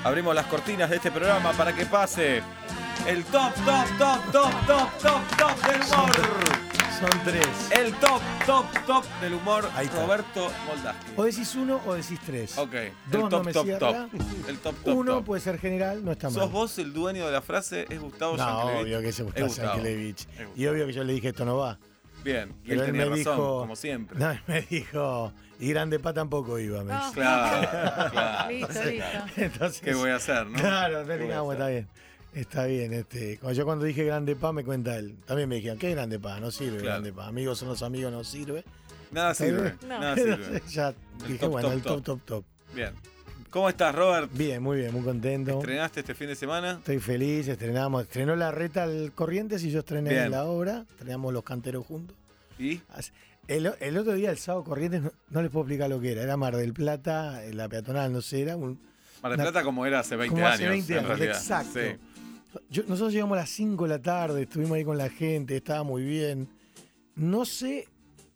Abrimos las cortinas de este programa para que pase el top del humor. Son 3. El top del humor. Ahí está. Roberto Moldaski. O decís 1 o decís 3. Ok. Dos El no me cierra. El top. 1 puede ser general, no está mal. ¿Sos vos el dueño de la frase? ¿Es Gustavo No, Yankelevich? obvio que es Gustavo Yankelevich. Es Gustavo. Y obvio que yo le dije esto no va. Bien. Y Pero él él tenía me razón, dijo- como siempre. No, él me dijo, y Grande Pa tampoco iba, me dice. Claro. Listo. Entonces, ¿Qué voy a hacer, no? Claro, ¿Qué voy a digamos, hacer? está bien. Cuando dije Grande Pa me cuenta él. También me dijeron, ¿qué es Grande Pa? No sirve Claro. Grande Pa. Amigos son los amigos, no sirve. Nada sirve. No. Nada sirve. Entonces ya dije, top, bueno, top, el top. Bien. ¿Cómo estás, Robert? Bien, muy bien, muy contento. ¿Estrenaste este fin de semana? Estoy feliz, estrenó la Reta al Corrientes y yo estrené Bien. la obra. Estrenamos Los Canteros juntos. ¿Y? El otro día, el sábado Corrientes, no les puedo explicar lo que era. Era Mar del Plata, la peatonal, no sé, era Mar del una- Plata como era hace 20 como años. hace 20 en años, realidad. exacto. Sí. Nosotros llegamos a las 5 de la tarde, estuvimos ahí con la gente, estaba muy bien. No sé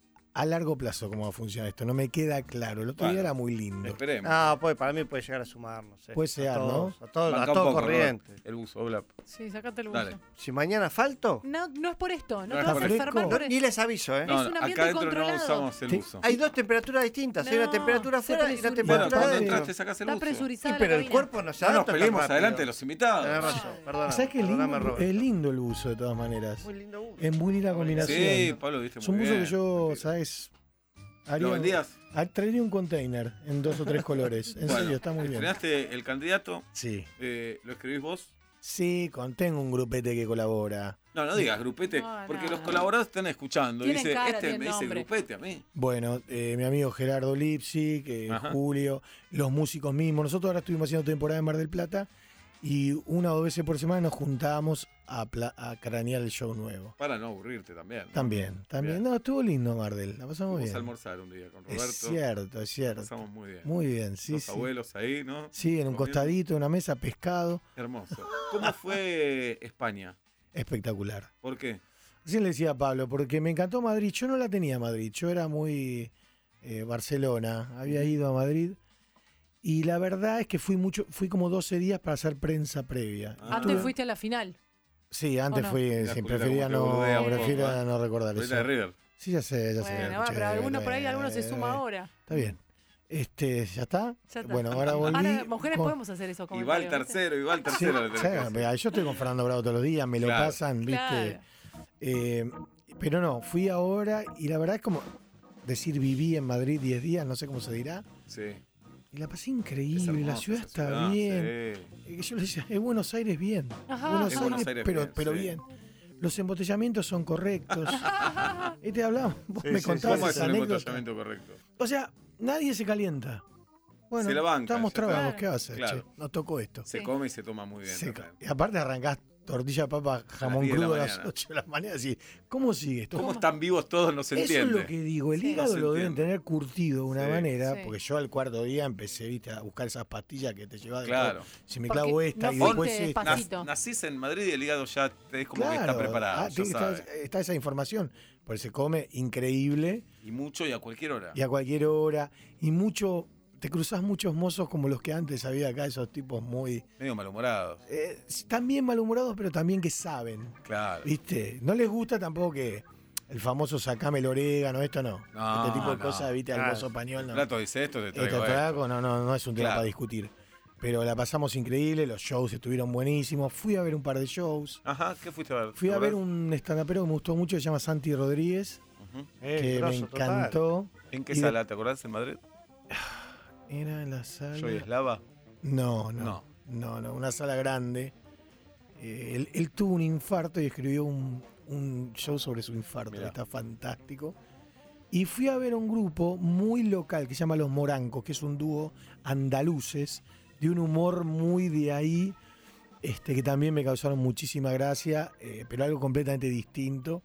a largo plazo cómo va a funcionar esto, no me queda claro. El otro día Bueno, era muy lindo. Esperemos. No, pues para mí puede llegar a sumar, no sé. Puede ser, a todos, ¿no? A todo, Banca a un todo poco, corriente. Robert. El buzo, Blap. Sí, sacate el buzo. Dale. Si mañana falto, No es por esto, no No te es vas por a esto. enfermar por ni esto. les aviso, ¿eh? No, Es un ambiente acá adentro no controlado. usamos el Sí. buzo. Hay dos temperaturas distintas. Hay una No, temperatura se afuera y una presuriza. Bueno, temperatura cuando adentro. entraste sacás el Está buzo. presurizada Sí, pero la el cabina. cuerpo no se No nos adapta tan peleemos rápido. adelante de los invitados. Tenés razón, perdóname. ¿Sabes qué es Perdóname, lindo? Robert. Es lindo el buzo de todas maneras. Muy lindo buzo. Es muy linda combinación. Sí, Pablo, viste Es un muy buzo bien. que yo, ¿sabes? ¿Lo vendías? Traería un container en 2 o 3 colores. En Bueno, serio, está muy bien. estrenaste El Candidato, Sí. ¿lo escribís vos? Sí, tengo un grupete que colabora. No digas grupete, No, porque no. los colaboradores están escuchando. Y Tienen dice, cara, este tienen me dice nombre. grupete a mí. Bueno, mi amigo Gerardo Lipsic, Ajá. Julio, los músicos mismos. Nosotros ahora estuvimos haciendo temporada en Mar del Plata y 1 o 2 veces por semana nos juntábamos a cranear el show nuevo. Para no aburrirte también. ¿no? También. Bien. No, estuvo lindo Mar del, la pasamos Fuimos bien. a almorzar un día con Roberto. Es cierto. Pasamos muy bien. Muy bien, sí, Los sí. abuelos ahí, ¿no? Sí, en un Comiendo. costadito, en una mesa, pescado. Hermoso. ¿Cómo fue España? Espectacular. ¿Por qué? Recién le decía a Pablo, porque me encantó Madrid. Yo no la tenía Madrid, yo era muy Barcelona. Había ido a Madrid. Y la verdad es que fui como 12 días para hacer prensa previa. Ah. Antes fuiste a la final. Sí, antes ¿O no? fui, Mirá, sí, Julieta, prefería cómo te boludea no, un poco, prefiero no recordar Ahorita eso. de River. Sí, ya sé. Bueno, va, pero alguno por ahí, alguno se suma ahora. Está bien. ¿Ya está? Ya está. Bueno, ahora volví. Ahora, mujeres con- podemos hacer eso. Y va el tercero, y va el Sí, tercero. le tenés que sí, decir. mira, yo estoy con Fernando Bravo todos los días, me lo Claro. pasan, ¿viste? Claro. Pero no, fui ahora y la verdad es como decir viví en Madrid 10 días, no sé cómo se dirá. Sí. Y la pasé Es increíble, la hermosa ciudad esa está ciudad, bien. sí. Yo le decía, es Buenos Aires bien. Ajá. Buenos, Es Aires, Buenos Aires pero, bien, pero sí. bien. Los embotellamientos son correctos. Te hablaba, vos Sí, me sí, contabas ¿Cómo es esa un anécdota. embotellamiento correcto? O sea, nadie se calienta. Bueno, Se la banca, estamos ya está. trabajando, ¿qué va a hacer? Claro. che? Nos tocó esto. Se Sí. come y se toma muy bien. Se- también. y aparte arrancás tortilla, papa, jamón 10 de la crudo a las mañana. 8 de la mañana. Así, ¿cómo sigue esto? ¿Cómo están vivos todos? No se Eso entiende. es lo que digo, el Sí. hígado No se lo deben entiende. tener curtido de una Sí. manera, Sí. porque yo al cuarto día empecé, viste, a buscar esas pastillas que te llevas de Claro. todo. Si me Porque clavo esta no y fuiste después esta. despacito. Nacís en Madrid y el hígado ya te es como que está Claro, preparado. Ya está, sabe. está esa información, porque se come increíble Y mucho y a cualquier hora. y a cualquier hora, y mucho, te cruzás muchos mozos como los que antes había acá, esos tipos muy, Medio malhumorados. también malhumorados, pero también que saben, Claro. viste, no les gusta tampoco que el famoso sacame el orégano, esto no, No, este tipo de no. cosas, viste, al Claro. mozo español, El no. plato dice esto, te Este traigo esto. trago no es un tema Claro. para discutir. Pero la pasamos increíble, los shows estuvieron buenísimos. Fui a ver un par de shows. Ajá, ¿qué fuiste a ver? Fui ¿Te a ver acordás? un stand-upero que me gustó mucho, que se llama Santi Rodríguez, Ujú. que me grosso, total. encantó. ¿En qué Y de- sala? ¿Te acordás en Madrid? Era en la sala. ¿Yo y Eslava? No, No. una sala grande. Él tuvo un infarto y escribió un show sobre su infarto, Mirá. que está fantástico. Y fui a ver un grupo muy local que se llama Los Morancos, que es un dúo andaluces de un humor muy de ahí, que también me causaron muchísima gracia, pero algo completamente distinto.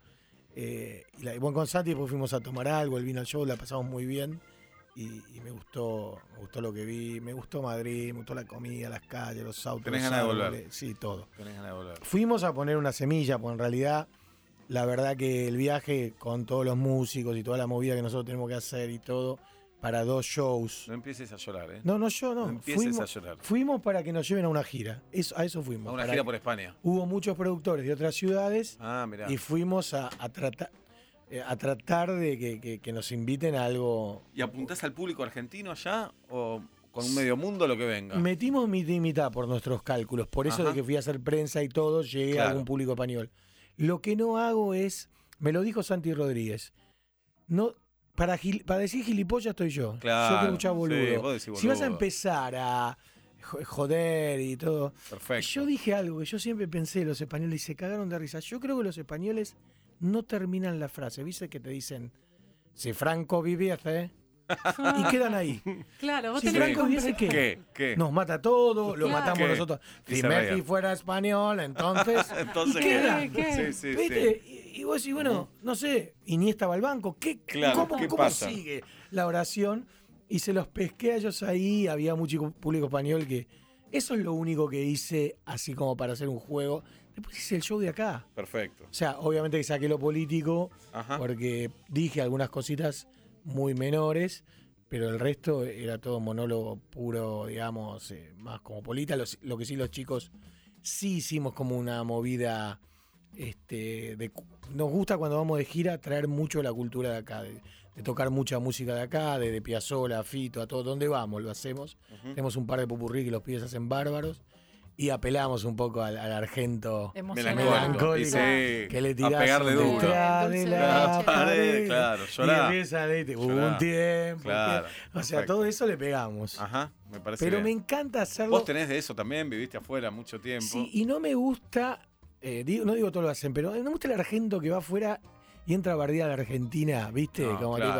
Y bueno, con Santi después fuimos a tomar algo, él vino al show, la pasamos muy bien. Y me gustó lo que vi, me gustó Madrid, me gustó la comida, las calles, los autos. ¿Tenés los ganas de árboles, volver? Sí, todo. Tenés ganas de volver. Fuimos a poner una semilla, porque en realidad, la verdad que el viaje con todos los músicos y toda la movida que nosotros tenemos que hacer y todo, para 2 shows. No empieces a llorar, ¿eh? No, yo no. No empieces a llorar. Fuimos para que nos lleven a una gira. A eso A fuimos. una para gira que- por España. Hubo muchos productores de otras ciudades Ah, mirá. y fuimos a tratar de que nos inviten a algo. ¿Y apuntás al público argentino allá o con un medio mundo lo que venga? Metimos mitad y mitad por nuestros cálculos. Por eso Ajá. de que fui a hacer prensa y todo, llegué Claro. a algún público español. Lo que no hago es, me lo dijo Santi Rodríguez, no, para decir gilipollas estoy yo. Claro, Yo te escuchaba sí, boludo. vos decís Si vas a boludo. empezar a joder y todo. Perfecto. Yo dije algo que yo siempre pensé de los españoles y se cagaron de risa. Yo creo que los españoles no terminan la frase. ¿Viste que te dicen, si Franco viviese? Y quedan ahí. Claro, vos Si tenés que Franco viviese, comprender. ¿qué? ¿Qué? Nos mata todo, lo Claro. matamos ¿Qué? nosotros. Y Si se Messi reían. fuera español, entonces. Entonces, ¿y qué? ¿Qué? Sí, sí, ¿Viste? sí. Y vos decís, bueno, no sé, Iniesta va al banco. Claro, ¿Cómo ¿qué cómo pasa? sigue la oración? Y se los pesqué a ellos ahí. Había mucho público español que. Eso es lo único que hice, así como para hacer un juego. Después hice el show de acá. Perfecto. O sea, obviamente que saqué lo político, Ajá. porque dije algunas cositas muy menores, pero el resto era todo monólogo puro, digamos, más cosmopolita. Lo que sí los chicos sí hicimos como una movida, nos gusta cuando vamos de gira traer mucho la cultura de acá, de tocar mucha música de acá, de Piazzolla, Fito, a todo, donde vamos lo hacemos. Ujú. Tenemos un par de popurrí que los pibes hacen bárbaros y apelamos un poco al argento Emocionante. melancólico, Y sí, que le a tirás pegarle duro. detrás de Dulce la leche. pared, Claro, y llorá. empieza a decir, hubo Llorá. un tiempo. Claro, O sea, perfecto. todo eso le pegamos. Ajá, me parece Pero bien. me encanta hacerlo. Vos tenés de eso también, viviste afuera mucho tiempo. Sí, y no me gusta, no digo todo lo hacen, pero no me gusta el argento que va afuera y entra a bardear a la Argentina, ¿viste? No, Como claro. tipo,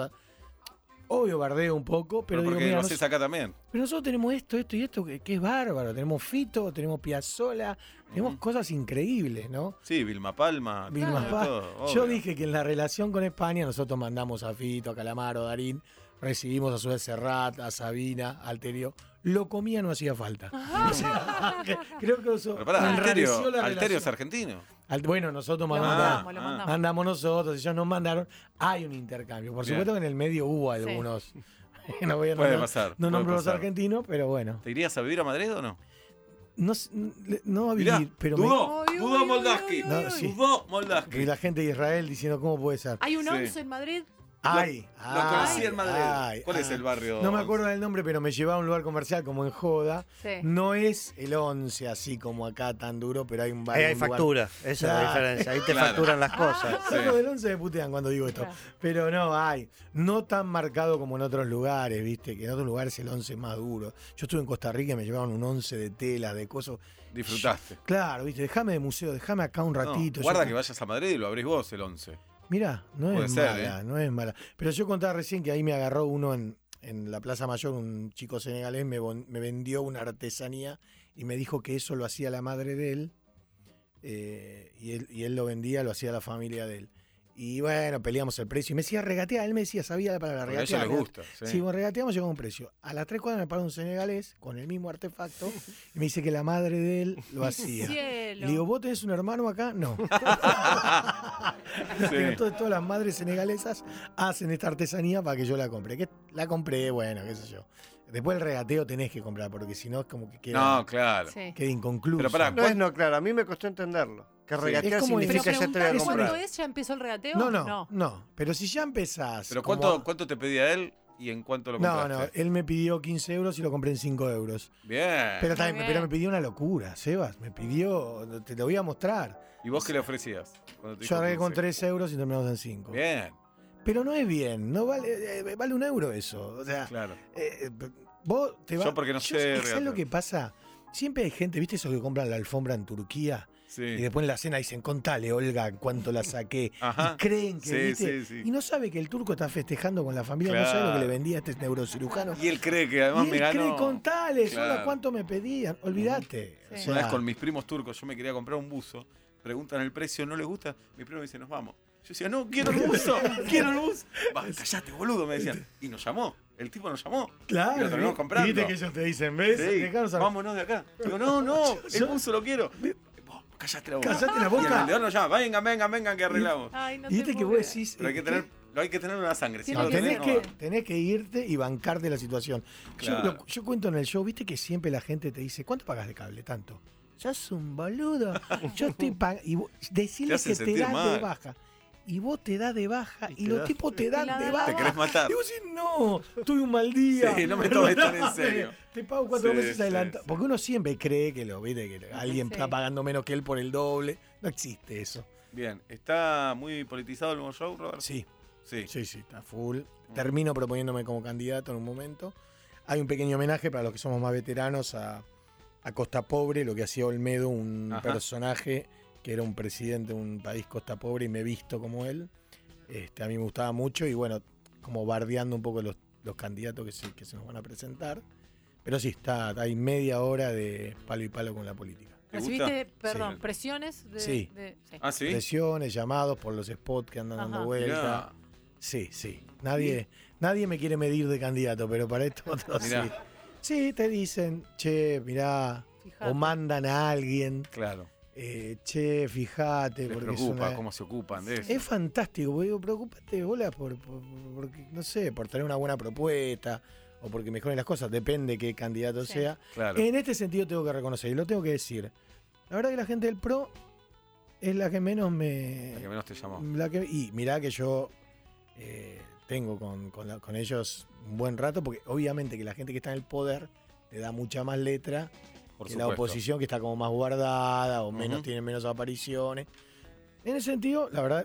obvio bardeo un poco, pero digo, porque mira, lo haces acá también. pero nosotros tenemos esto y esto que es bárbaro. Tenemos Fito, tenemos Piazzolla, tenemos cosas increíbles, ¿no? Sí, Vilma Palma. Vilma de Palma. todo, Yo obvio. dije que en la relación con España nosotros mandamos a Fito, a Calamaro, a Darín, recibimos a Suez Serrat, a Sabina, a Alterio. Lo comía, no hacía falta. O sea, creo que eso Pero pará, enrareció Alterio, la Alterio es relación. argentino. Bueno, nosotros Lo mandamos, mandamos, lo Ah, mandamos. mandamos nosotros, ellos nos mandaron. Hay un intercambio. Por Bien. supuesto que en el medio hubo Sí. algunos. No voy a Puede nombrar- pasar, No puede nombro los pasar. argentinos, pero bueno. ¿Te irías a vivir a Madrid o no? No a Mirá, vivir, pero dudó, Uy, dudó uy, Moldaski. uy, uy, uy. No, sí. Dudó Moldaski. y la gente de Israel diciendo cómo puede ser. Hay un Sí. 11 en Madrid. Ay, Lo conocí ay, en Madrid. ay, ¿Cuál es ay. el barrio? No me acuerdo del nombre, pero me llevaba a un lugar comercial como en Joda. Sí. No es el 11 así como acá tan duro, pero hay un bar. Ahí hay un lugar- factura, esa es la Claro. diferencia. Ahí te Claro. facturan las cosas. Sí. Los del 11 me putean cuando digo esto. Claro. Pero no hay. No tan marcado como en otros lugares, ¿viste? Que en otros lugares el 11 es más duro. Yo estuve en Costa Rica y me llevaban un 11 de tela, de cosas. Disfrutaste. Claro, ¿viste? Déjame de museo, déjame acá un No, ratito. guarda que vayas a Madrid y lo abrís vos el 11. Mirá, no Puede es ser, mala, no es mala. Pero yo contaba recién que ahí me agarró uno en la Plaza Mayor, un chico senegalés, me vendió una artesanía y me dijo que eso lo hacía la madre de él, y él lo vendía, lo hacía la familia de él. Y bueno, peleamos el precio y me decía regatear, él me decía, sabía la palabra Porque a ellos regatear. les gusta. Sí. Sí, bueno, regateamos, llegamos a un precio. A las 3 cuadras me paró un senegalés con el mismo artefacto y me dice que la madre de él lo hacía. Cielo. Le digo, ¿vos tenés un hermano acá? No. Sí. Pero todas las madres senegalesas hacen esta artesanía para que yo la compre. Que la compré, bueno, qué sé yo. Después el regateo tenés que comprar, porque si no es como que queda, No, claro. Sí. queda inconcluso. Pero pará, No es no, claro, a mí me costó entenderlo. Que Sí. regatear Es como Pero significa ya te voy a preguntale comprar. cuánto es, ¿ya empezó el regateo? No. Pero si ya empezás. Pero como- ¿cuánto te pedía él y en cuánto lo No, compraste? él me pidió 15 euros y lo compré en 5 euros. Bien. Pero, Muy también, bien. pero me pidió una locura, Sebas. Me pidió, te lo voy a mostrar. ¿Y vos qué le ofrecías? Cuando te Yo dijo arranqué con 15? 3 euros y terminamos en 5. Bien, Pero no es bien, no vale, vale 1 euro eso. O sea, claro. vos te vas. Yo porque no sé ¿Sabes regatear. lo que pasa? Siempre hay gente, ¿viste esos que compran la alfombra en Turquía? Sí. Y después en la cena dicen, contale, Olga, cuánto la saqué. Ajá. Y creen que, Sí, ¿viste? sí, sí. Y no sabe que el turco está festejando con la familia, no Claro. sabe lo que le vendía a este neurocirujano. Y él cree que además Y me él ganó. cree, contale, Claro. Olga, cuánto me pedían. Olvídate. Sí. O Una sea, vez con mis primos turcos, yo me quería comprar un buzo, preguntan el precio, no les gusta, mi primo me dice, nos vamos. Yo decía, no, quiero el buzo, quiero el buzo. Va, callate, boludo, me decían. Y nos llamó, el tipo nos llamó. claro. Y lo terminamos comprando. Viste que ellos te dicen, ¿ves? Sí, Dejanos a- vámonos de acá. Digo, no, el yo- buzo lo quiero. Vos, callate la boca. Callate la Y el boca. vendedor nos llama, vengan, que arreglamos. Ay, no Y viste te que puedo vos creer. decís. Pero hay que tener Lo hay que tener en la sangre. Si Tiene no lo tenés, tenés, no que, va. tenés que irte y bancarte la situación. Claro. Yo cuento en el show, viste que siempre la gente te dice, ¿cuánto pagas de cable? Tanto. Sos un boludo. Yo estoy pagando. Y decirle Te hacen que te sentir das mal. de baja. Y vos te das de baja y, Y los te tipos te dan la de dan. baja. Te querés matar. Y vos decís, no, tuve un mal día. Sí, no me tomes tan en serio. Te pago 4 Sí, meses sí, adelantado. sí. Porque uno siempre cree que alguien Sí. está pagando menos que él por el doble. No existe eso. Bien, ¿está muy politizado el nuevo show, Robert? Sí. Sí. Sí, está full. Termino proponiéndome como candidato en un momento. Hay un pequeño homenaje para los que somos más veteranos a Costa Pobre, lo que hacía Olmedo, un Ajá. personaje que era un presidente de un país Costa Pobre y me he visto como él. A mí me gustaba mucho y bueno, como bardeando un poco los candidatos que se nos van a presentar. Pero sí, hay media hora de palo y palo con la política. ¿Te gusta? ¿Recibiste, perdón, Sí. presiones? Sí. Sí. ¿Ah, sí? Presiones, llamados por los spots que andan dando Ajá. vuelta. Mirá. Sí. Nadie me quiere medir de candidato, pero para esto otros sí. Mirá. Sí, te dicen, che, mirá, Fíjate. o mandan a alguien, Claro. che, fíjate, Les porque preocupa cómo se ocupan de eso. es fantástico, porque digo, preocupate, bola, porque, no sé, por tener una buena propuesta, o porque mejoren las cosas, depende qué candidato Sí. sea. Claro. En este sentido tengo que reconocer, y lo tengo que decir, la verdad que la gente del PRO es la que menos me... La que menos te llamó. Y mirá que yo tengo con ellos un buen rato, porque obviamente que la gente que está en el poder le da mucha más letra Por que la supuesto. oposición que está como más guardada o Ujú. tiene menos apariciones. En ese sentido, la verdad,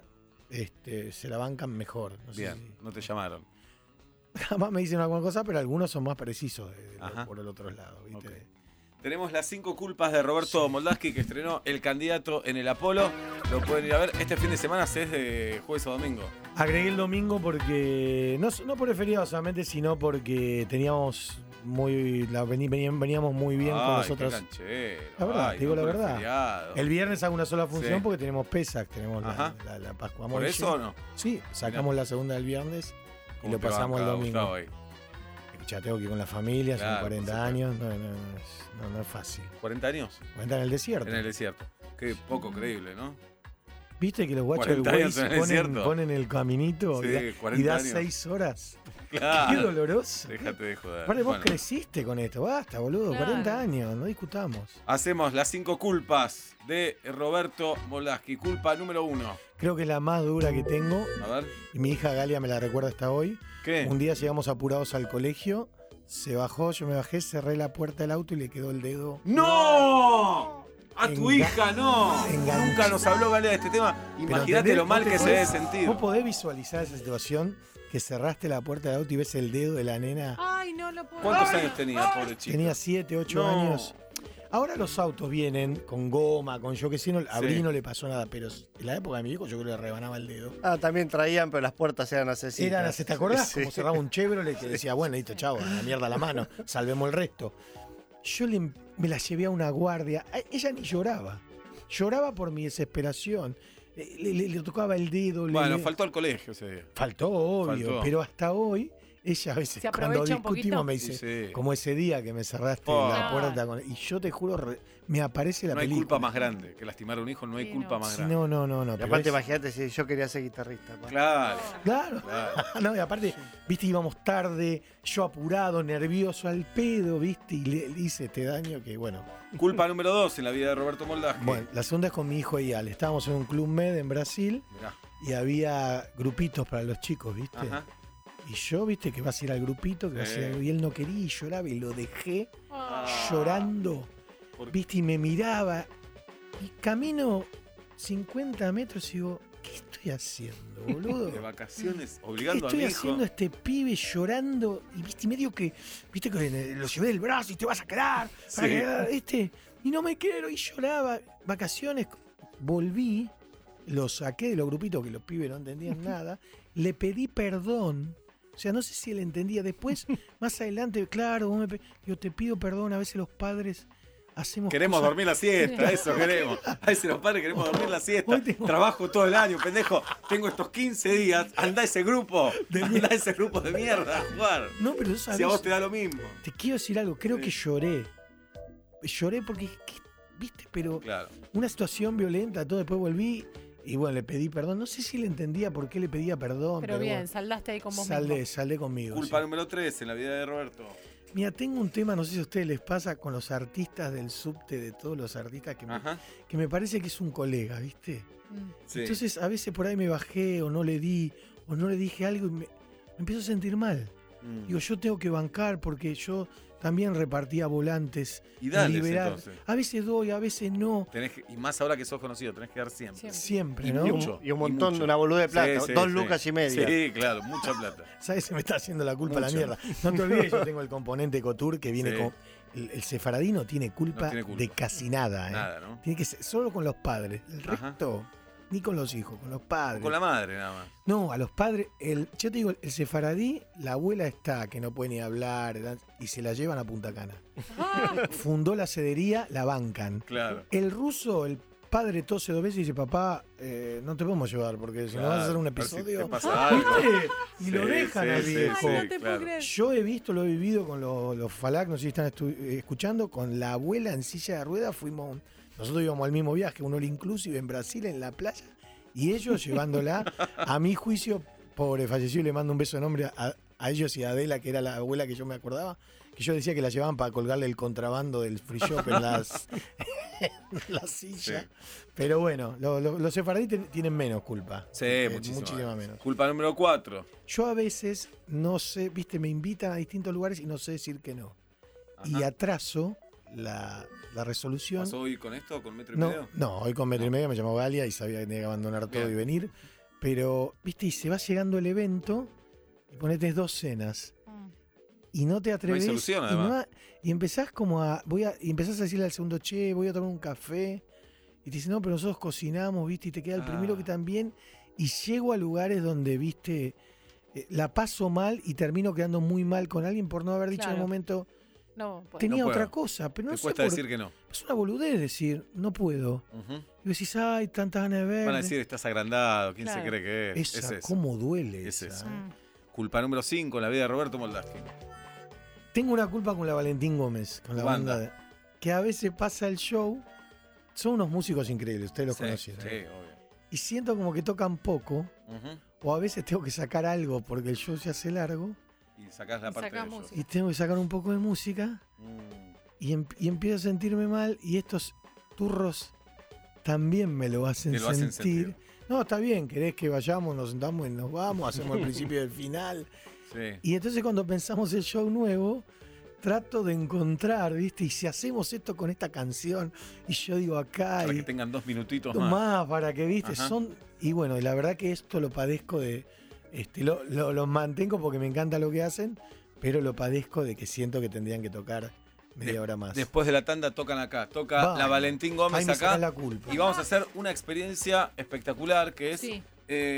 se la bancan mejor. No sé Bien, no te llamaron. jamás me dicen alguna cosa, pero algunos son más precisos Ajá. por el otro lado. ¿viste? Ok. Tenemos las 5 culpas de Roberto Moldaski, que estrenó El Candidato en el Apolo. Lo pueden ir a ver. Este fin de semana es de jueves o domingo. Agregué el domingo porque, no por el feriado solamente, sino porque teníamos veníamos muy bien con Ay, nosotros. qué canchero. La verdad, Ay, te digo no la por el verdad. feriado. El viernes hago una sola función Sí. porque tenemos Pesach, tenemos Ajá. la Pascua ¿Por Molle. eso o no? Sí, sacamos la segunda del viernes y ¿Cómo lo te pasamos el banca, domingo. Gustavo, ahí? Ya tengo que ir con la familia, Claro, son por 40 años, no es fácil. ¿40 años? 40 en el desierto. En el desierto. Qué poco creíble, ¿no? ¿Viste que los guachos del 40 años en Waze el desierto. ponen el caminito Sí, y 40 da años. 6 horas? Claro. Qué doloroso. Déjate de joder. Aparte vos Bueno, creciste con esto, basta, boludo, Claro. 40 años, no discutamos. hacemos las 5 culpas de Roberto Moldaski. Culpa número 1. Creo que es la más dura que tengo, A ver. y mi hija Galia me la recuerda hasta hoy. ¿Qué? Un día llegamos apurados al colegio, se bajó, yo me bajé, cerré la puerta del auto y le quedó el dedo. ¡No! A tu Enga- hija, no. engancha. Nunca nos habló Galia de este tema. Pero Imagínate ¿entendés? lo mal Vos que te se debe podés- sentir. Vos podés visualizar esa situación, que cerraste la puerta del auto y ves el dedo de la nena. Ay, no lo puedo. ¿Cuántos Ay, años tenía, pobre chico? Tenía 7, 8 No. años. Ahora los autos vienen con goma, con yo que sé, a Bri no le pasó nada, pero en la época de mi hijo yo creo que le rebanaba el dedo. También traían, pero las puertas eran asesinas. ¿Te acordás? Sí. Como cerraba un Chevrolet que decía, bueno, listo, chavo, a la mierda la mano, salvemos el resto. Yo me la llevé a una guardia. Ella ni lloraba. Lloraba por mi desesperación. Le tocaba el dedo. Bueno, faltó al colegio ese día. Faltó, obvio, Faltó. pero hasta hoy, ella a veces Se cuando aprovecha un discutimos poquito. me dice, Sí, sí. como ese día que me cerraste Oh. la puerta. Y yo te juro, me aparece la No hay película. culpa más grande que lastimar a un hijo, no hay Sí, culpa no. más Sí, grande. no. Y pero aparte, es- imagínate si yo quería ser guitarrista. pa. Claro, Claro. claro. No, y aparte, viste, íbamos tarde, yo apurado, nervioso al pedo, viste, y le hice este daño que, bueno. Culpa número 2 en la vida de Roberto Moldaski. Bueno, la segunda es con mi hijo Eyal. Estábamos en un club med en Brasil Mirá. y había grupitos para los chicos, viste. Ajá. Y yo, viste, que vas a ir al grupito, que vas a ir y él no quería y lloraba y lo dejé llorando, ¿Por qué? viste, y me miraba. Y camino 50 metros y digo, ¿qué estoy haciendo, boludo? De vacaciones, ¿Qué obligando a estoy mi hijo. haciendo a este pibe llorando? Y viste, medio que, viste que lo llevé del brazo y te vas a quedar, Sí. ¿viste? Y no me quiero, y lloraba. Vacaciones, volví, lo saqué de los grupitos que los pibes no entendían nada, le pedí perdón. O sea, no sé si él entendía. Después, más adelante, claro, yo te pido perdón, a veces los padres hacemos Queremos cosas- dormir la siesta, Sí. eso queremos. A veces los padres queremos dormir la siesta. Hoy tengo- Trabajo todo el año, pendejo. Tengo estos 15 días. Anda ese grupo. Anda ese grupo de mierda a jugar. No, pero tú sabes, Si a vos te da lo mismo. te quiero decir algo, creo Sí. que lloré. Lloré porque, viste, pero Claro. una situación violenta, todo después volví, Y bueno, le pedí perdón. No sé si le entendía por qué le pedía perdón. Pero bien, bueno, saldaste ahí con vos mismo. Saldé conmigo. Culpa sí. número 3 en la vida de Roberto. Mira, tengo un tema, no sé si a ustedes les pasa, con los artistas del subte, de todos los artistas, que me parece que es un colega, ¿viste? Sí. Entonces, a veces por ahí me bajé o no le dije algo y me empiezo a sentir mal. Digo, yo tengo que bancar porque yo también repartía volantes. Y dales, liberar. entonces. A veces doy, a veces no. Y más ahora que sos conocido, tenés que dar siempre. Siempre, Y ¿no? mucho. Y un montón de una boluda de plata. Sí, 2 lucas y media. Sí, claro, mucha plata. ¿Sabes? Se me está haciendo la culpa Mucho. la mierda. No te olvides, yo tengo el componente Couture que viene Sí. con... El sefaradí no tiene culpa, No tiene culpa. de casi nada. Nada, ¿no? Tiene que ser solo con los padres. El Ajá. resto, ni con los hijos, con los padres. Con la madre nada más. No, a los padres, yo te digo, el sefaradí, la abuela está, que no puede ni hablar, y se la llevan a Punta Cana. Fundó la cedería, la bancan. Claro. El ruso, el padre tose 2 veces y dice, papá, no te podemos llevar porque si no vas a hacer un Claro, a ver si episodio. te pasa algo. ¿Viste? Y Sí, lo dejan sí, al sí, viejo. sí, Ay, no te puedo claro. creer. Yo he visto, lo he vivido con los Falac, no sé si están escuchando, con la abuela en silla de ruedas, nosotros íbamos al mismo viaje, un all inclusive en Brasil, en la playa, y ellos llevándola, a mi juicio, pobre falleció, y le mando un beso de nombre a ellos y a Adela, que era la abuela que yo me acordaba, que yo decía que la llevaban para colgarle el contrabando del free shop en la silla. Sí. Pero bueno, los sefaradí tienen menos culpa. Sí, muchísima menos. Culpa número 4. Yo a veces no sé, viste, me invitan a distintos lugares y no sé decir que no. Y atraso la resolución. ¿Pasó hoy con esto, con metro y medio? No, hoy con metro y medio me llamó Galia y sabía que tenía que abandonar todo Bien. y venir. Pero, viste, y se va llegando el evento y ponete 2 cenas. Y no te atreves. No hay solución, y, además. y empezás como y empezás a decirle al segundo, che, voy a tomar un café. Y te dice, no, pero nosotros cocinamos, viste, y te queda el primero que también. Y llego a lugares donde, viste, la paso mal y termino quedando muy mal con alguien por no haber dicho en el Claro. momento. No, pues. Tenía No otra puedo. cosa, pero no Te sé cuesta por- decir que no. Es una boludez decir, no puedo. Y decís, ay, tantas ganas de ver. Van a decir, estás agrandado, ¿quién Claro. se cree que es? Esa, Es eso. cómo duele Es esa. eso. Mm. Culpa número 5 en la vida de Roberto Moldavsky. Tengo una culpa con la Valentín Gómez, con la Banda. banda. Que a veces pasa el show. Son unos músicos increíbles, ustedes los Sí, conocieron. sí, obvio. Y siento como que tocan poco. Ujú. O a veces tengo que sacar algo porque el show se hace largo. Y sacás la Y parte de sacás ellos. música. Y tengo que sacar un poco de música. Y empiezo a sentirme mal. Y estos turros también me lo hacen, Te lo hacen sentir. No, está bien, querés que vayamos, nos sentamos y nos vamos, hacemos el principio y el final. Sí. Y entonces cuando pensamos el show nuevo, trato de encontrar, ¿viste? Y si hacemos esto con esta canción, y yo digo acá, Para y que tengan 2 minutitos más. más. Para que, ¿viste? Ajá. Y bueno, y la verdad que esto lo padezco de... Los mantengo porque me encanta lo que hacen, pero lo padezco de que siento que tendrían que tocar media hora más. Después de la tanda tocan acá. Toca Vamos. la Valentín Ahí Gómez me acá. sacás la culpa. Y vamos a hacer una experiencia espectacular que es... Sí.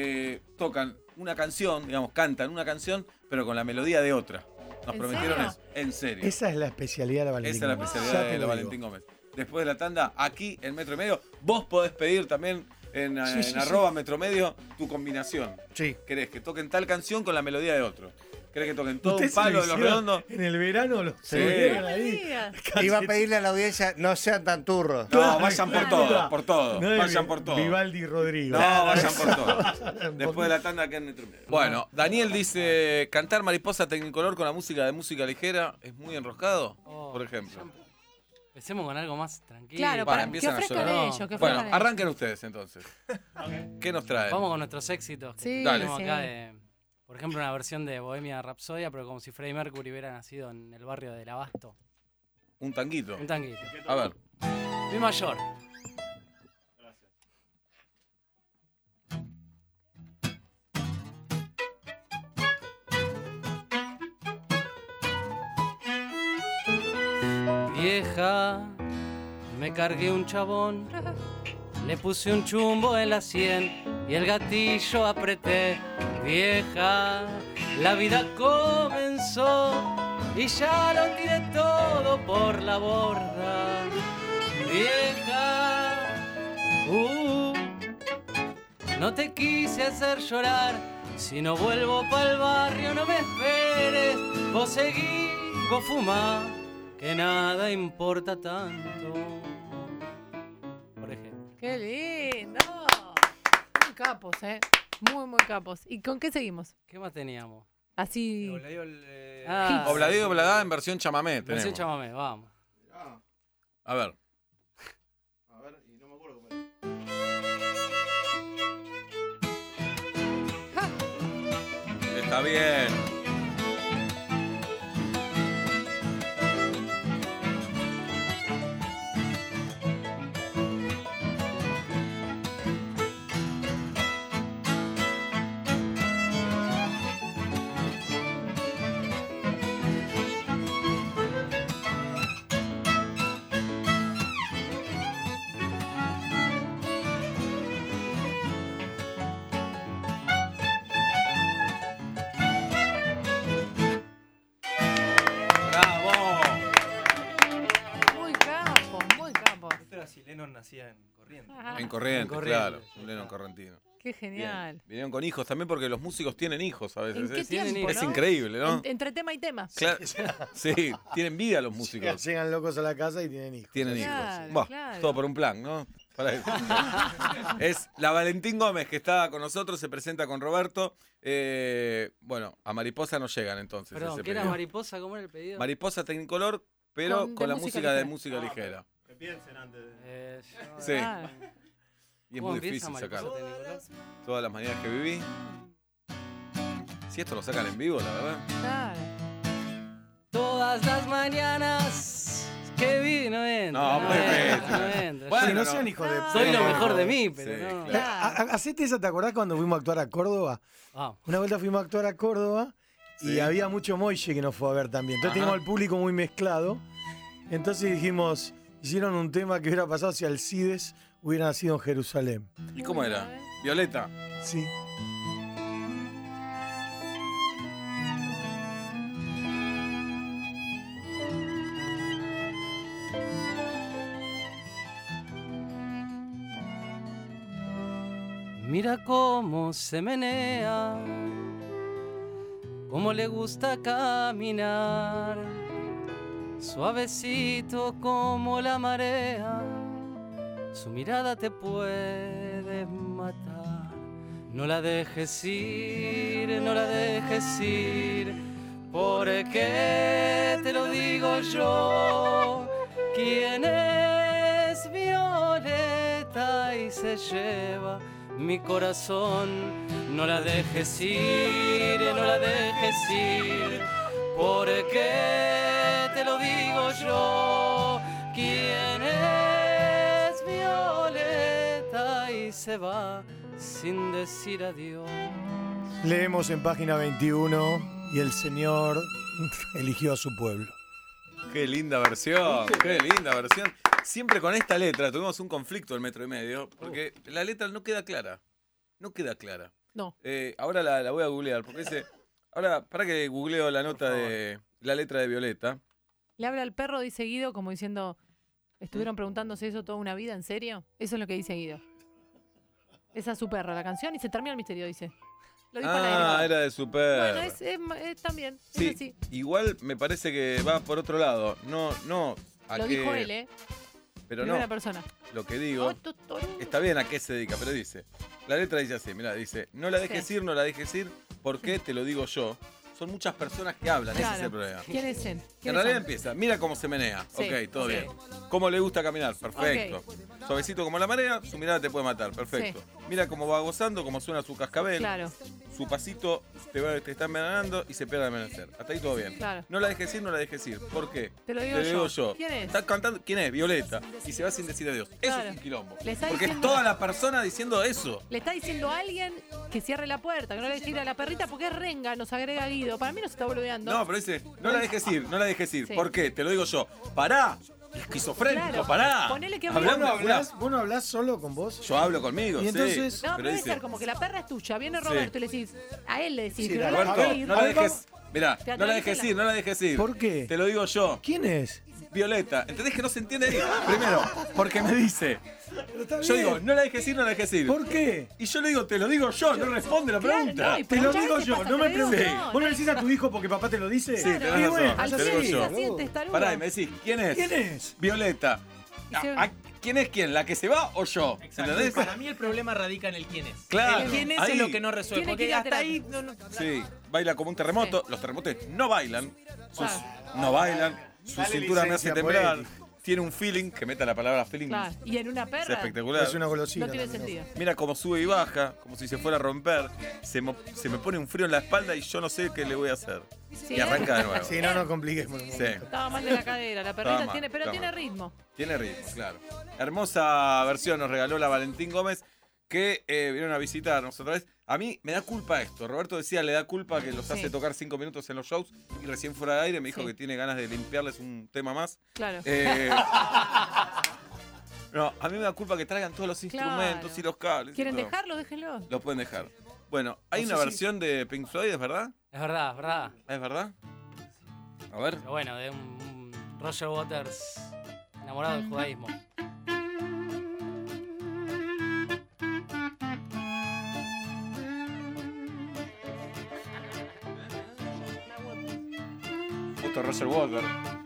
tocan una canción, digamos, cantan una canción, pero con la melodía de otra. Nos ¿En prometieron serio? eso. En serio. Esa es la especialidad de la Valentín Esa es la Gómez. especialidad Ya te de la lo Valentín digo. Gómez. Después de la tanda, aquí en Metro y Medio, vos podés pedir también en Sí. arroba Metro Medio tu combinación. Sí. ¿Querés que toquen tal canción con la melodía de otro? ¿Querés que toquen todo un Ustedes se palo lo de los hicieron redondos? En el verano los Sí. tuvieron No me ahí. digas. Iba a pedirle a la audiencia, no sean tan turros. No, Claro, vayan por claro. todo, por todo. No es Vayan por todo. Vivaldi Rodrigo. No, vayan por todo. Después de la tanda acá en Metro y Medio. Bueno, Daniel dice, cantar Mariposa Tecnicolor con la música de música ligera es muy enroscado, por ejemplo. Empecemos con algo más tranquilo. Claro, Para, que empiezan a ofrezcan llorar. ellos, que Bueno, ofrezcan ellos. arranquen ustedes entonces. ¿Qué nos traen? Vamos con nuestros éxitos. que Sí, Dale. tenemos sí. acá de, por ejemplo, una versión de Bohemia Rhapsodia, pero como si Freddie Mercury hubiera nacido en el barrio del Abasto. Un tanguito. Un tanguito. A ver. Mi mayor. Vieja, me cargué un chabón, le puse un chumbo en la sien y el gatillo apreté. Vieja, la vida comenzó y ya lo tiré todo por la borda. Vieja, no te quise hacer llorar, si no vuelvo pa'l barrio no me esperes. Vos seguí, vos fumá, que nada importa tanto. Por ejemplo. ¡Qué lindo! capos, ¿eh? Muy, muy capos. ¿Y con qué seguimos? ¿Qué más teníamos? Así. Obladí, Obladá en versión chamamé. Versión Tenemos. chamamé, vamos. A ver. y no me acuerdo cómo era. Está bien. ¡Bravo! Muy capos, muy capos. Esto era si Lennon nacía en Corrientes. Ajá. En Corrientes, En claro. Corrientes, Un Lennon claro. correntino. Qué Bien. genial. Vinieron con hijos también porque los músicos tienen hijos a veces. ¿En qué Es, tiempo, es no? increíble, ¿no? Entre tema y tema. Claro. Sí, tienen vida los músicos. Llegan locos a la casa y tienen hijos. Tienen Claro, hijos. Buah, claro. todo por un plan, ¿no? Para eso. Es la Valentín Gómez que está con nosotros, se presenta con Roberto. Bueno, a Mariposa no llegan entonces. Perdón, ese ¿qué era pedido. Mariposa? ¿Cómo era el pedido? Mariposa Technicolor, pero De con la música música de ligera. música ligera. Que piensen antes de... Sí. Ah, Y es ¿Cómo muy empieza difícil Mariposa sacarlo. Technicolor? Todas las mañanas que viví. Si esto lo sacan en vivo, la verdad. claro. Todas las mañanas que vi, no entra. No, muy bien. No entra. Bueno, Si no no. sean hijos de Soy lo puta. mejor de mí, pero Sí, no. Claro. Hacete esa, ¿te acordás cuando fuimos a actuar a Córdoba? Ah, Una vuelta fuimos a actuar a Córdoba y Sí. había mucho moille que nos fue a ver también. Entonces Ajá. teníamos el público muy mezclado. Entonces dijimos, hicieron un tema que hubiera pasado si Alcides hubiera nacido en Jerusalén. ¿Y cómo era? Violeta. Sí. mira cómo se menea, cómo le gusta caminar, suavecito como la marea, su mirada te puede matar. No la dejes ir, no la dejes ir, porque te lo digo yo, quien es Violeta y se lleva mi corazón. No la dejes ir, no la dejes ir, porque te lo digo yo, quien es Violeta y se va sin decir adiós. Leemos en página 21 y el Señor eligió a su pueblo. Qué linda versión, qué linda versión. Siempre con esta letra tuvimos un conflicto el 1,5 metros, porque la letra no queda clara. No queda clara. No. Ahora la voy a googlear, porque dice... Ahora, para que googleo la nota de la letra de Violeta. Le habla al perro, dice Guido, como diciendo, ¿estuvieron preguntándose eso toda una vida, en serio? Eso es lo que dice Guido. Esa es su perro, la canción, y se termina el misterio, dice. Lo dijo al Ah, aire. era de su perro. Bueno, es también, Sí, es así. igual me parece que va por otro lado. No, a Lo qué- dijo él, ¿eh? Pero Primera no, persona. lo que digo... Oh, tutorú. Está bien a qué se dedica, pero dice, la letra dice así, mirá, dice, no la dejes Sí. ir, no la dejes ir, porque te lo digo yo. Son muchas personas que hablan, ese es el Claro. problema. ¿Quién es él? En ¿Quiénes realidad son? empieza, mira cómo se menea, Sí, ok, todo ok. bien. Cómo le gusta caminar, perfecto. Suavecito como la marea, su mirada te puede matar, perfecto. Mira cómo va gozando, cómo suena su cascabel, Claro, su pasito te está envenenando y se pierde al amanecer. Hasta ahí todo bien. claro. No la dejes ir, no la dejes ir. ¿Por qué? Te lo digo yo. ¿Quién es? Está cantando, ¿quién es? Violeta. Y se va sin decir adiós. Eso Claro. es un quilombo. Le está Porque es diciendo- toda la persona diciendo eso. Le está diciendo a alguien que cierre la puerta, que no le deje ir a la perrita porque es renga, nos agrega Guido. Para mí nos está boludeando. No, pero dice, no la dejes ir, no la dejes ir. Sí. ¿Por qué? Te lo digo yo. ¡Pará! Esquizofrénico, Claro. pará. Ponele que Hablá Violeta- una- ¿Vos no hablás solo con vos? Yo hablo conmigo, Y entonces- sí. No, pero debe dice, ser como que la perra es tuya. Viene Roberto y le decís, a él le decís, Sí, que no la Roberto, dejes ir. no la A ver, dejes. Mirá, Te no la dejes ir, no la dejes ir. ¿Por qué? Te lo digo yo. ¿Quién es? Violeta. ¿Entendés que no se entiende ahí? Primero, porque me dice. Pero está Yo bien. digo, no la dejes ir, no la dejes ir. ¿Por qué? Y yo le digo, te lo digo yo, no responde la Claro, pregunta. no, y Te lo muchas digo veces yo, pasa no que me le digo, preguntes. no, ¿Vos no no. le decís a tu hijo porque papá te lo dice? Sí, tenés Y razón. bueno, Al te lo digo fin yo. se siente, está Pará, y me decís, ¿quién es? ¿Quién es? Violeta. Y se- Ah, ¿quién es quién? ¿La que se va o yo? Exacto. ¿Entendés? Para mí el problema radica en el quién es. Claro. El quién es Ahí. es lo que no resuelve. Tiene que ir Porque a hasta terapia. ahí no. Sí, baila como un terremoto. Los terremotos no bailan. No bailan. Su Dale cintura me hace licencia temblar. poética. Tiene un feeling, que meta la palabra feeling. Claro. Y en una Es perra espectacular. Es una golosina. no tiene también, sentido. Mira cómo sube y baja, como si se fuera a romper. Se me pone un frío en la espalda y yo no sé qué le voy a hacer. Sí, Y arranca de nuevo. Sí, no nos compliquemos. Sí. Estaba mal de la cadera, la perrita mal, tiene, pero estaba tiene mal. ritmo. Tiene ritmo, claro. Hermosa versión nos regaló la Valentín Gómez, que vinieron a visitarnos otra vez. A mí me da culpa esto. Roberto decía, le da culpa que los Sí. hace tocar 5 minutos en los shows y recién fuera de aire me dijo Sí. que tiene ganas de limpiarles un tema más. Claro. No, a mí me da culpa que traigan todos los instrumentos Claro. y los cables. y ¿Quieren todo. dejarlo? Déjenlo. Lo pueden dejar. Bueno, hay No una sé si- versión de Pink Floyd, ¿es verdad? Es verdad, es verdad. ¿Es verdad? A ver. Pero bueno, de un Roger Waters enamorado del judaísmo. Justo Roger Waters.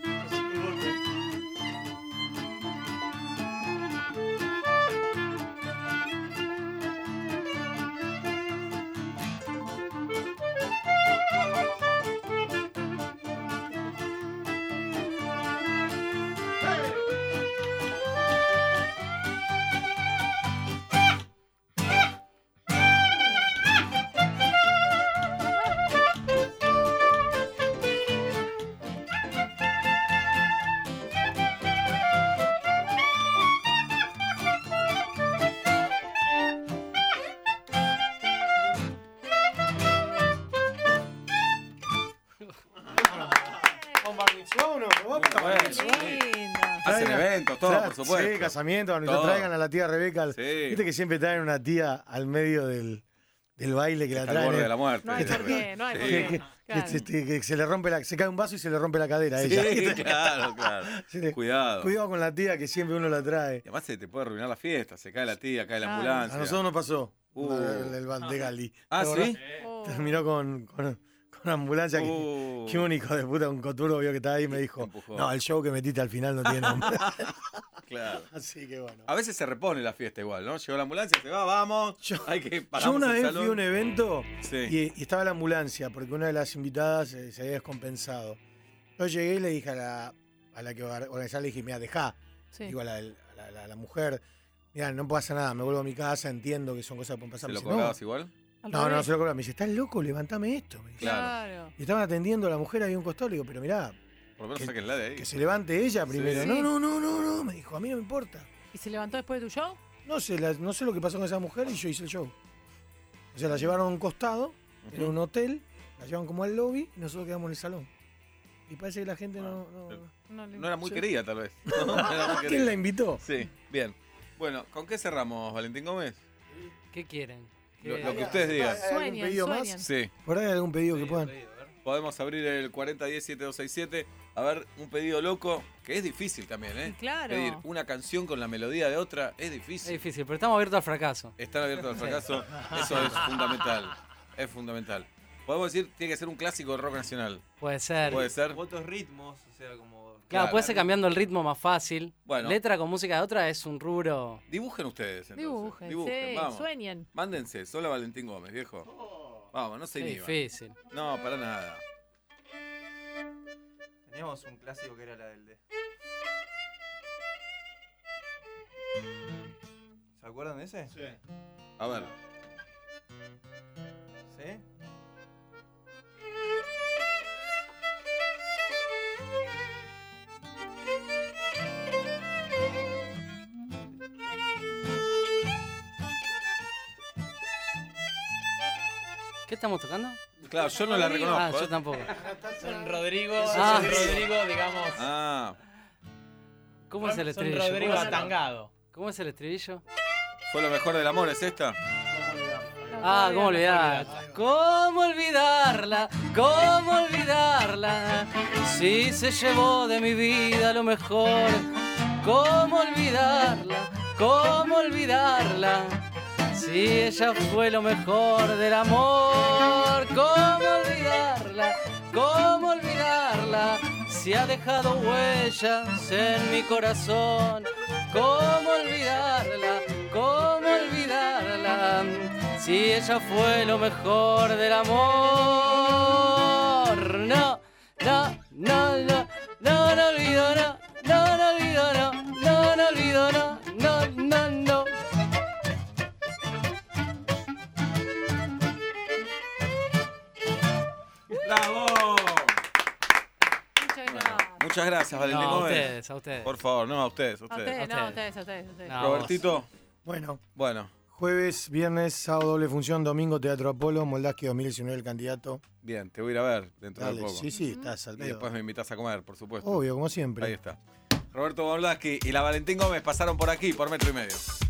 Vámonos, vamos a Bueno. Lindo. Hacen eventos, todo, Claro, por supuesto. Sí, casamientos, cuando Todo. traigan a la tía Rebeca. Sí. Viste que siempre traen una tía al medio del baile que la Está al traen. borde de la muerte. No hay por qué, no hay por Sí. qué. Que, Claro. que se le rompe se cae un vaso y se le rompe la cadera a Sí, ella. claro, claro. Sí, le- Cuidado. Cuidado con la tía que siempre uno la trae. Y además se te puede arruinar la fiesta. Se cae la tía, cae la Claro. ambulancia. A nosotros nos pasó. Uh. El Bandegali. Ah, ¿sí? Oh. Terminó con ambulancia. Que un hijo de puta, un coturbo vio que estaba ahí y me dijo: empujó. no, el show que metiste al final no tiene nombre. Claro. Así que bueno. A veces se repone la fiesta igual, ¿no? Llegó la ambulancia, se va, vamos. Hay que Yo paramos una el vez salón. fui a un evento Sí. y estaba la ambulancia porque una de las invitadas se había descompensado. Yo llegué y le dije a la que organizaba, le dije: mira, dejá. Sí. Digo a la mujer: mira, no pasa nada, me vuelvo a mi casa, entiendo que son cosas que pueden pasar. ¿Se Me lo dice, cobrabas igual? Al no, revés. no se lo cobraba. Me dice: ¿estás loco? Levántame esto. Me dice. Claro. Y estaban atendiendo a la mujer ahí a un costado. Le digo: pero mirá, Por lo menos Que- sáquenla de ahí. que se levante ella primero. Sí. No, me dijo: a mí no me importa. ¿Y se levantó después de tu show? No sé lo que pasó con esa mujer y yo hice el show. O sea, la llevaron a un costado, era un hotel, la llevaron como al lobby y nosotros quedamos en el salón. Y parece que la gente no. No era muy Sí. querida, tal vez. No era muy ¿Quién querida. la invitó? Sí, bien. Bueno, ¿con qué cerramos, Valentín Gómez? ¿Qué quieren? Lo que ustedes digan. ¿Hay algún Sueñan, pedido sueñan. más? Sí. ¿Por ahí hay algún pedido que puedan? Podemos abrir el 4010-7267. A ver, un pedido loco, que es difícil también, ¿eh? Y claro. Pedir una canción con la melodía de otra es Es difícil. difícil, pero estamos abiertos al fracaso. Estar abierto al fracaso, eso es fundamental. Es fundamental. Podemos decir, tiene que ser un clásico del rock nacional. Puede ser. Puede ser. Otros ritmos, o sea, como. Claro, Claro. puede ser cambiando el ritmo más fácil. Bueno. Letra con música de otra es un rubro. Dibujen ustedes, entonces. Dibujen, sí, vamos. sueñen. Mándense, solo Valentín Gómez, viejo. Vamos, no se Qué inhiban. difícil. No, para nada. Teníamos un clásico que era la del de. ¿Se acuerdan de ese? Sí. A ver. ¿Sí? ¿Qué estamos tocando? Claro, yo no la reconozco. Ah, yo ¿eh? tampoco. Son Rodrigo, Ah. son Rodrigo, digamos. Ah, ¿Cómo es el Son estribillo? Rodrigo ¿Cómo es- atangado. ¿Cómo es el estribillo? fue lo mejor del amor, ¿es esta? Ah, ¿cómo olvidarla? ¿Cómo olvidarla? ¿Cómo olvidarla? Si se llevó de mi vida lo mejor. ¿Cómo olvidarla? ¿Cómo olvidarla? Si ella fue lo mejor del amor. ¿Cómo olvidarla? ¿Cómo olvidarla? Si ha dejado huellas en mi corazón. ¿Cómo olvidarla? ¿Cómo olvidarla? Si ella fue lo mejor del amor. No, no, no, no, no, no olvido, no, no, no olvido, no, no, no olvido, no, no, no, no. ¡Bravo! Muchas gracias. Muchas gracias, Valentín No, a Gómez. ustedes, a ustedes. Por favor, no, a ustedes, a A ustedes. ustedes, no, a ustedes. ustedes, a ustedes, a ustedes. No. Robertito, Bueno, bueno, jueves, viernes, sábado doble función, domingo Teatro Apolo, Moldaski 2019 el candidato. bien, te voy a ir a ver dentro Dale, de poco. sí, sí, estás al Y pedo. después me invitas a comer, por supuesto. Obvio, como siempre. Ahí está. Roberto Moldaski y la Valentín Gómez pasaron por aquí, por Metro y Medio.